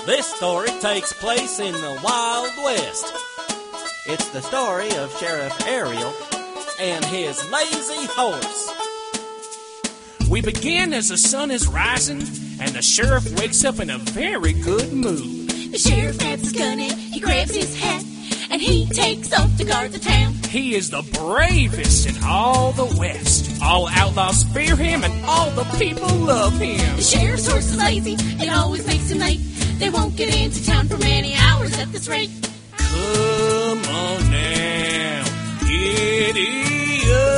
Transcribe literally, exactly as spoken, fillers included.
This story takes place in the Wild West. It's the story of Sheriff Ariel and his lazy horse. We begin as the sun is rising, and the sheriff wakes up in a very good mood. The sheriff grabs his gun and he grabs his hat, and he takes off to guard the town. He is the bravest in all the West. All outlaws fear him, and all the people love him. The sheriff's horse is lazy, it always makes him late. They won't get into town for many hours at this rate. Come on now, giddy up.